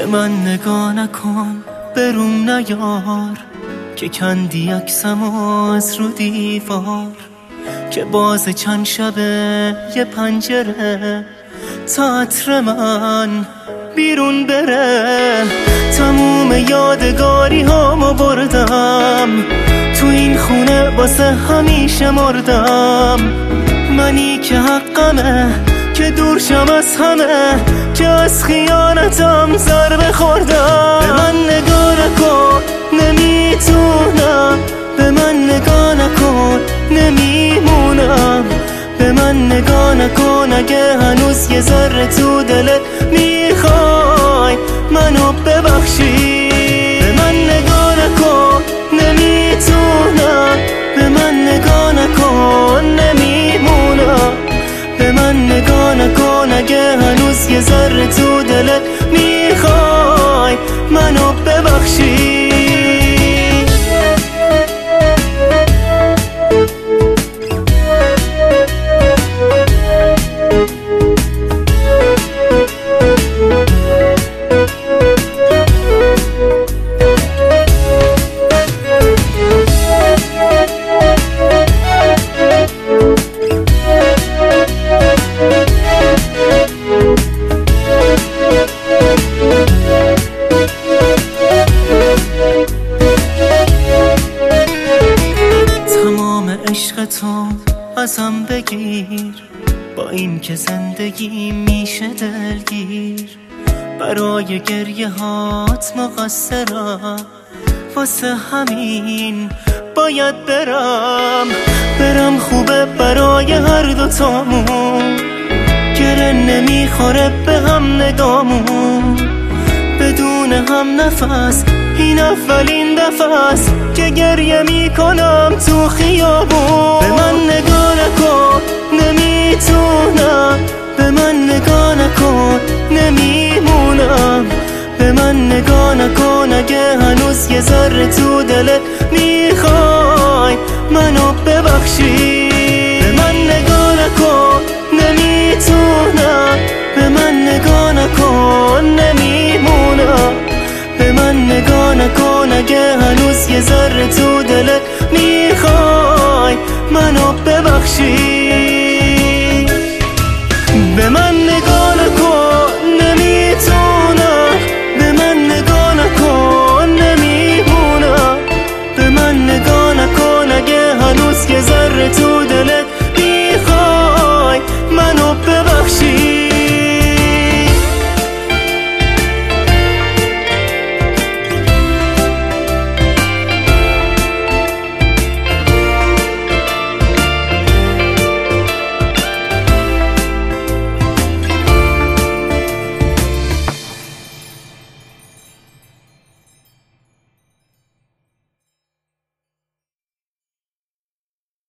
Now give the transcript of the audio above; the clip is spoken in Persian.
به من نگاه نکن، بروم نیار که کندی عکسمو از رو دیوار، که باز چند شبه یه پنجره تا عطر من بیرون بره. تموم یادگاری هامو بردم، تو این خونه واسه همیشه مردم. منی که حقمه که دور شم از همه، که از خیانتم ضربه خوردم. به من نگاه نکن نمیتونم، به من نگاه نکن نمیمونم. به من نگاه نکن اگه هنوز یه ذره تو دلت میخوای منو ببخشی. به من نگاه نکن نمیتونم، به من نگاه نکن نمیمونم. به من نگاه نکن اگه هنوز یه ذره تو دلت میخوای منو ببخشی. عشق تو ازم بگیر، با این که زندگی میشه دلگیر. برای گریه هات مقصرم، واسه همین باید برم خوبه برای هر دوتامون. گره نمیخوره به هم نگامون، بدون هم نفس این اولین دفعه است که گریه میکنم تو خیابون. به من نگاه نکن نمیتونم، به من نگاه نکن نمیمونم. به من نگاه نکن اگه هنوز یه ذره تو دلت میخوای منو ببخشی. به من نگاه نکن نمیتونم، به من نگاه نکن نمیمونم. به من نگاه نکن اگه هنوز یه ذره تو دلت میخوای منو ببخشی. به من نگاه نکن نمیتونم، به من نگاه نکن نمیمونم. به من نگاه نکن اگه هنوز یه ذره تو